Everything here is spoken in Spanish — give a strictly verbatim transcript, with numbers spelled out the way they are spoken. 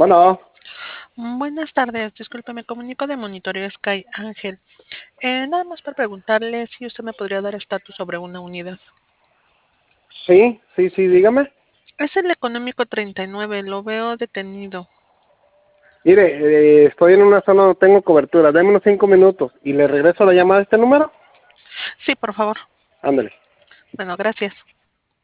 Bueno, Mm, Buenas tardes, disculpe, me comunico de Monitoreo Sky Ángel. Eh, nada más para preguntarle si usted me podría dar estatus sobre una unidad. sí, sí, sí, dígame. Es el económico treinta y nueve, lo veo detenido. Mire, eh, estoy en una zona donde tengo cobertura. Dame unos cinco minutos y le regreso la llamada a este número. Sí, por favor. Ándale. Bueno, gracias.